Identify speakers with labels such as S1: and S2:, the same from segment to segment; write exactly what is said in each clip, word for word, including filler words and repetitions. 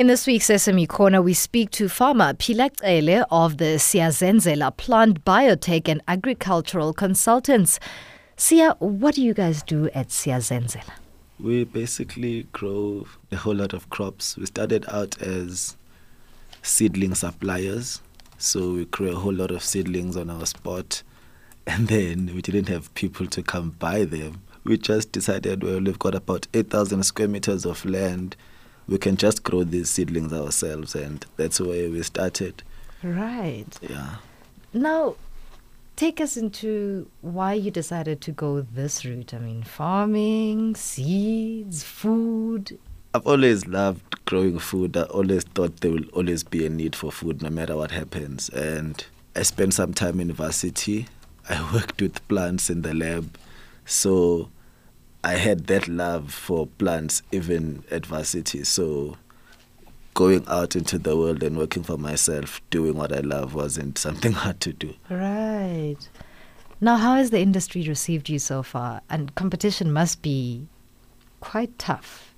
S1: In this week's Sesame Corner, we speak to farmer Philacele of the Siyazenzela Plant Biotech and Agricultural Consultants. Sia, what do you guys do at Siyazenzela?
S2: We basically grow a whole lot of crops. We started out as seedling suppliers, so we grow a whole lot of seedlings on our spot, and then we didn't have people to come buy them. We just decided, well, we've got about eight thousand square meters of land. We can just grow these seedlings ourselves, and that's where we started.
S1: Right.
S2: Yeah.
S1: Now, take us into why you decided to go this route. I mean, farming, seeds, food.
S2: I've always loved growing food. I always thought there will always be a need for food no matter what happens. And I spent some time in university. I worked with plants in the lab. So I had that love for plants even at varsity. So going out into the world and working for myself, doing what I love, wasn't something hard to do.
S1: Right. Now, how has the industry received you so far? And competition must be quite tough.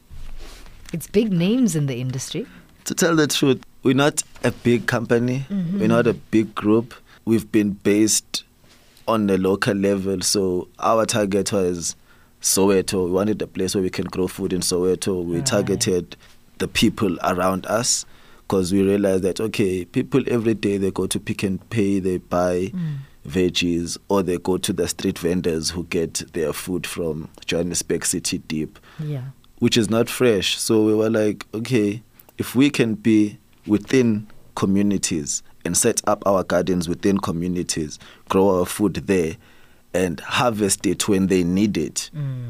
S1: It's big names in the industry.
S2: To tell the truth, we're not a big company. Mm-hmm. We're not a big group. We've been based on the local level. So our target was Soweto. We wanted a place where we can grow food in Soweto. We right. targeted the people around us because we realized that, okay, people every day, they go to Pick and Pay, they buy mm. veggies, or they go to the street vendors who get their food from Johannesburg City Deep,
S1: yeah.
S2: which is not fresh. So we were like, okay, if we can be within communities and set up our gardens within communities, grow our food there, and harvest it when they need it mm.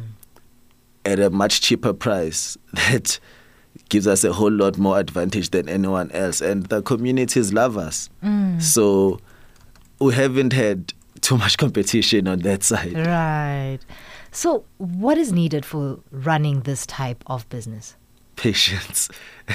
S2: at a much cheaper price, that gives us a whole lot more advantage than anyone else. And the communities love us. Mm. So we haven't had too much competition on that side.
S1: Right. So what is needed for running this type of business?
S2: Patience.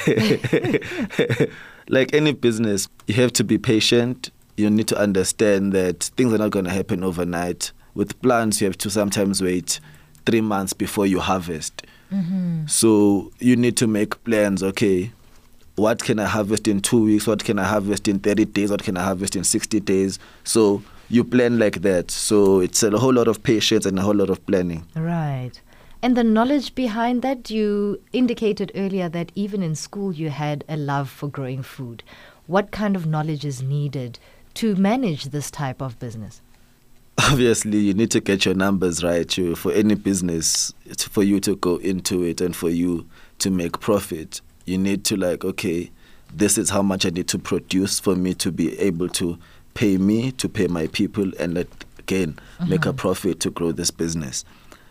S2: Like any business, you have to be patient. You need to understand that things are not going to happen overnight. With plants, you have to sometimes wait three months before you harvest. Mm-hmm. So you need to make plans. Okay, what can I harvest in two weeks? What can I harvest in thirty days? What can I harvest in sixty days? So you plan like that. So it's a whole lot of patience and a whole lot of planning.
S1: Right. And the knowledge behind that, you indicated earlier that even in school you had a love for growing food. What kind of knowledge is needed to manage this type of business?
S2: Obviously, you need to get your numbers right. You, for any business, it's for you to go into it and for you to make profit, you need to like, okay, this is how much I need to produce for me to be able to pay me, to pay my people, and let, again, mm-hmm. make a profit to grow this business.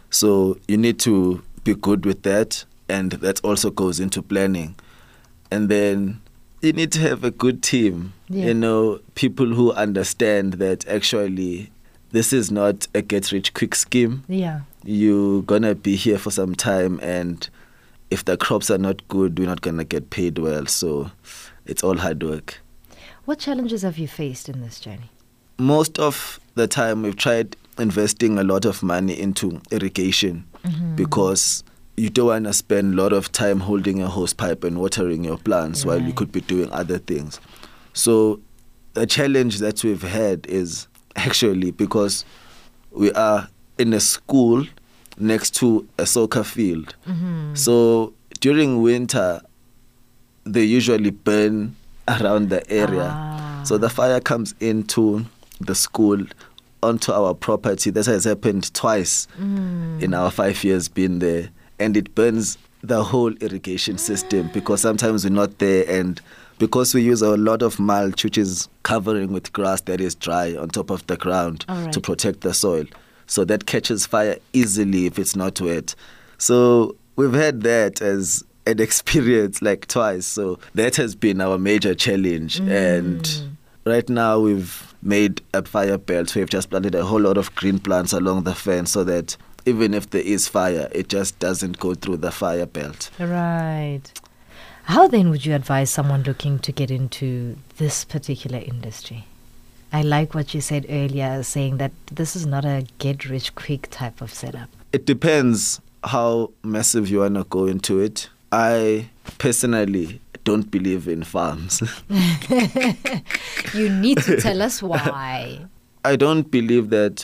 S2: So you need to be good with that, and that also goes into planning. And then you need to have a good team, yeah. you know, people who understand that actually this is not a get-rich-quick scheme.
S1: Yeah.
S2: You're going to be here for some time, and if the crops are not good, we're not going to get paid well. So it's all hard work.
S1: What challenges have you faced in this journey?
S2: Most of the time, we've tried investing a lot of money into irrigation mm-hmm. because you don't want to spend a lot of time holding a hose pipe and watering your plants right. while you could be doing other things. So the challenge that we've had is actually because we are in a school next to a soccer field. Mm-hmm. So during winter, they usually burn around the area. Ah. So the fire comes into the school, onto our property. That has happened twice mm. in our five years being there. And it burns the whole irrigation system because sometimes we're not there, and because we use a lot of mulch, which is covering with grass that is dry on top of the ground right. to protect the soil. So that catches fire easily if it's not wet. So we've had that as an experience like twice. So that has been our major challenge. Mm. And right now we've made a fire belt. We've just planted a whole lot of green plants along the fence so that even if there is fire, it just doesn't go through the fire belt.
S1: Right. How then would you advise someone looking to get into this particular industry? I like what you said earlier, saying that this is not a get-rich-quick type of setup.
S2: It depends how massive you want to go into it. I personally don't believe in farms.
S1: You need to tell us why.
S2: I don't believe that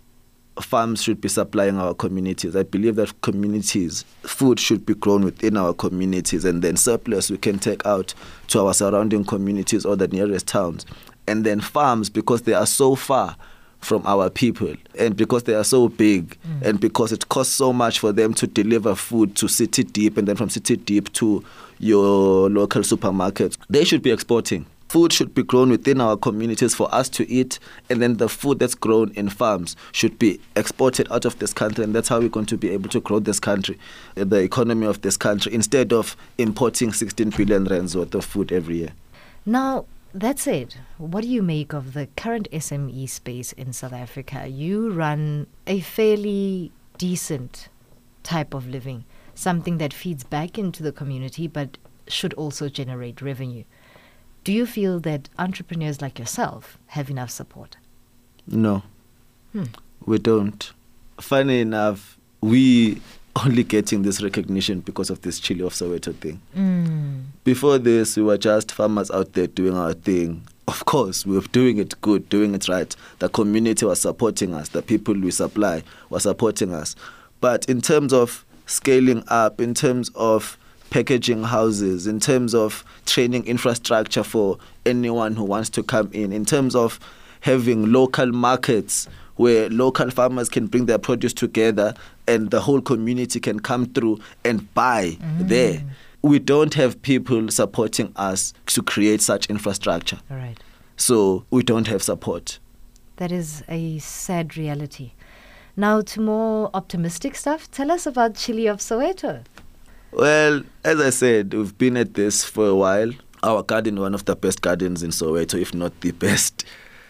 S2: farms should be supplying our communities. I believe that communities, food should be grown within our communities, and then surplus we can take out to our surrounding communities or the nearest towns. And then farms, because they are so far from our people, and because they are so big, mm. and because it costs so much for them to deliver food to City Deep, and then from City Deep to your local supermarkets, they should be exporting. Food should be grown within our communities for us to eat, and then the food that's grown in farms should be exported out of this country, and that's how we're going to be able to grow this country, the economy of this country, instead of importing sixteen billion rands worth of food every year.
S1: Now, that's it. What do you make of the current S M E space in South Africa? You run a fairly decent type of living, something that feeds back into the community but should also generate revenue. Do you feel that entrepreneurs like yourself have enough support?
S2: No,
S1: hmm.
S2: we don't. Funny enough, we only getting this recognition because of this Chili of Soweto thing.
S1: Mm.
S2: Before this, we were just farmers out there doing our thing. Of course, we were doing it good, doing it right. The community was supporting us. The people we supply were supporting us. But in terms of scaling up, in terms of packaging houses, in terms of training infrastructure for anyone who wants to come in, in terms of having local markets where local farmers can bring their produce together and the whole community can come through and buy mm. there. We don't have people supporting us to create such infrastructure.
S1: All right.
S2: So we don't have support.
S1: That is a sad reality. Now to more optimistic stuff. Tell us about Chili of Soweto.
S2: Well, as I said, we've been at this for a while. Our garden, one of the best gardens in Soweto, if not the best.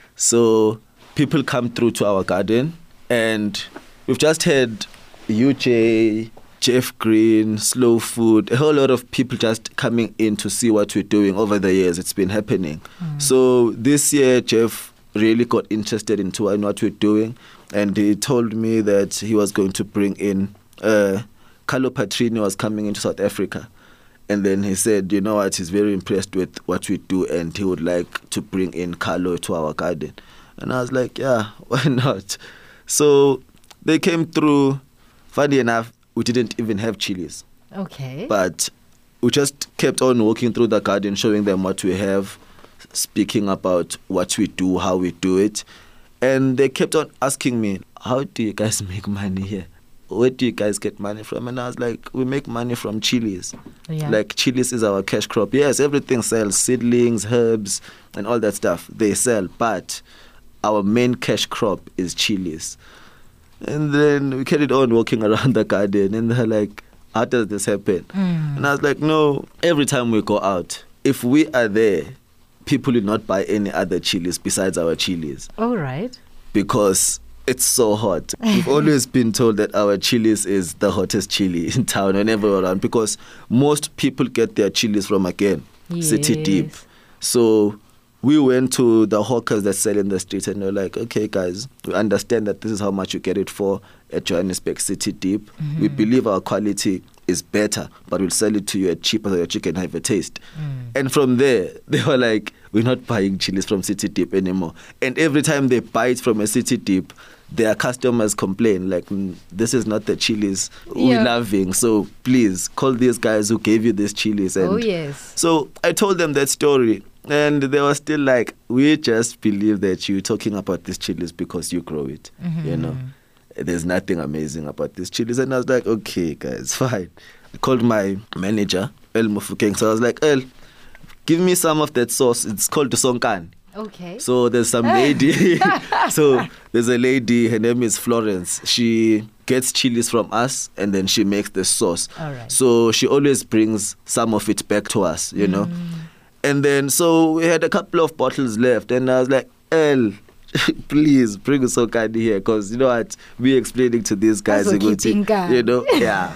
S2: So people come through to our garden, and we've just had U J, Jeff Green, Slow Food, a whole lot of people just coming in to see what we're doing over the years. It's been happening. Mm. So this year, Jeff really got interested into what we're doing, and he told me that he was going to bring in uh, Carlo Patrini was coming into South Africa. And then he said, you know what, he's very impressed with what we do and he would like to bring in Carlo to our garden. And I was like, yeah, why not? So they came through. Funny enough, we didn't even have chilies.
S1: Okay.
S2: But we just kept on walking through the garden, showing them what we have, speaking about what we do, how we do it. And they kept on asking me, how do you guys make money here? Where do you guys get money from? And I was like, we make money from chilies.
S1: Yeah.
S2: Like chilies is our cash crop. Yes, everything sells, seedlings, herbs, and all that stuff. They sell, but our main cash crop is chilies. And then we carried on walking around the garden, and they're like, how does this happen?
S1: Mm.
S2: And I was like, no, every time we go out, if we are there, people will not buy any other chilies besides our chilies.
S1: All right.
S2: Because it's so hot. We've always been told that our chilies is the hottest chili in town whenever we're around, because most people get their chilies from, again,
S1: yes.
S2: City Deep. So we went to the hawkers that sell in the streets, and they're like, okay, guys, we understand that this is how much you get it for at Johannesburg City Deep. Mm-hmm. We believe our quality is better, but we'll sell it to you at cheaper so that you can have a taste.
S1: Mm.
S2: And from there, they were like, we're not buying chilies from City Deep anymore. And every time they buy it from a City Deep, their customers complain, like, mm, this is not the chilies
S1: yeah.
S2: we're loving. So please call these guys who gave you these chilies. And
S1: oh, yes.
S2: So I told them that story. And they were still like, we just believe that you're talking about these chilies because you grow it. Mm-hmm. You know, there's nothing amazing about these chilies. And I was like, okay, guys, fine. I called my manager, El Mufukeng. So I was like, El, give me some of that sauce. It's called the Sonkan.
S1: Okay.
S2: So there's some lady. So there's a lady, her name is Florence. She gets chilies from us and then she makes the sauce.
S1: All right.
S2: So she always brings some of it back to us, you know.
S1: Mm.
S2: And then, so we had a couple of bottles left, and I was like, El, please bring Sonkan here, because you know what, we're explaining to these guys, you know, yeah.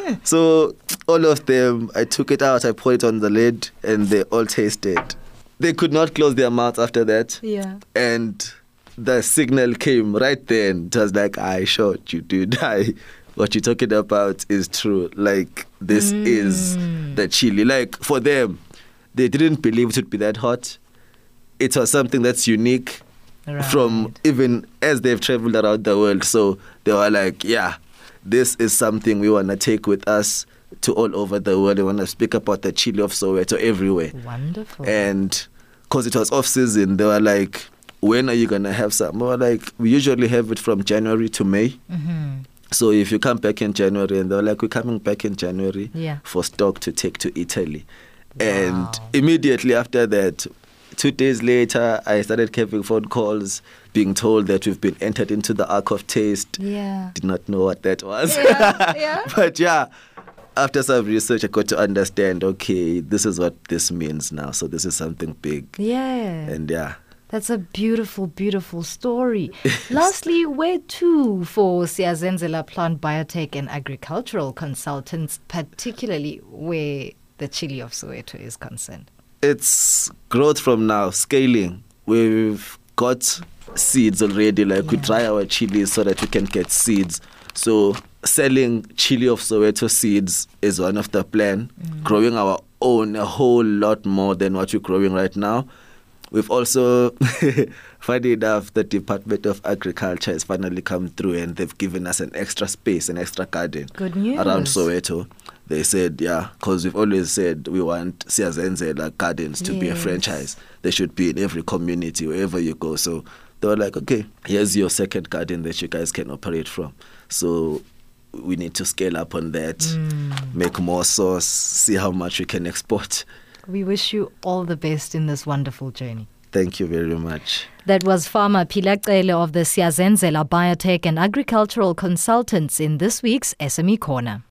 S2: So all of them, I took it out, I put it on the lid, and they all tasted. They could not close their mouths after that.
S1: Yeah.
S2: And the signal came right then. It was like, I shot you, dude. I what you're talking about is true. Like, this
S1: Mm.
S2: is the chili. Like, for them, they didn't believe it would be that hot. It was something that's unique
S1: Right.
S2: from even as they've traveled around the world. So they were like, yeah, this is something we want to take with us to all over the world. We want to speak about the chili of Soweto everywhere.
S1: Wonderful.
S2: And because it was off season, they were like, when are you going to have some? We were like, we usually have it from January to May.
S1: Mm-hmm.
S2: So if you come back in January, and they were like, we're coming back in January
S1: Yeah.
S2: for stock to take to Italy.
S1: Wow.
S2: And immediately after that, two days later, I started having phone calls being told that we've been entered into the Ark of Taste.
S1: Yeah.
S2: Did not know what that was.
S1: Yeah, yeah.
S2: But yeah, after some research, I got to understand, okay, this is what this means now. So this is something big.
S1: Yeah.
S2: And yeah.
S1: That's a beautiful, beautiful story. Lastly, where to for Siyazenzela Plant Biotech and Agricultural Consultants, particularly where the chili of Soweto is concerned?
S2: It's growth from now, scaling. We've got seeds already, like
S1: Yeah.
S2: we dry our chilies so that we can get seeds. So selling chili of Soweto seeds is one of the plan.
S1: Mm.
S2: Growing our own a whole lot more than what we're growing right now. We've also, funny enough, the Department of Agriculture has finally come through and they've given us an extra space, an extra garden
S1: Good news.
S2: around Soweto. They said, yeah, because we've always said we want Siyazenzela Gardens to be a
S1: Yes.
S2: franchise. They should be in every community, wherever you go. So they were like, okay, here's your second garden that you guys can operate from. So we need to scale up on that,
S1: Mm.
S2: make more sauce, see how much we can export.
S1: We wish you all the best in this wonderful journey.
S2: Thank you very much.
S1: That was Farmer Philacele of the Siyazenzela Biotech and Agricultural Consultants in this week's S M E Corner.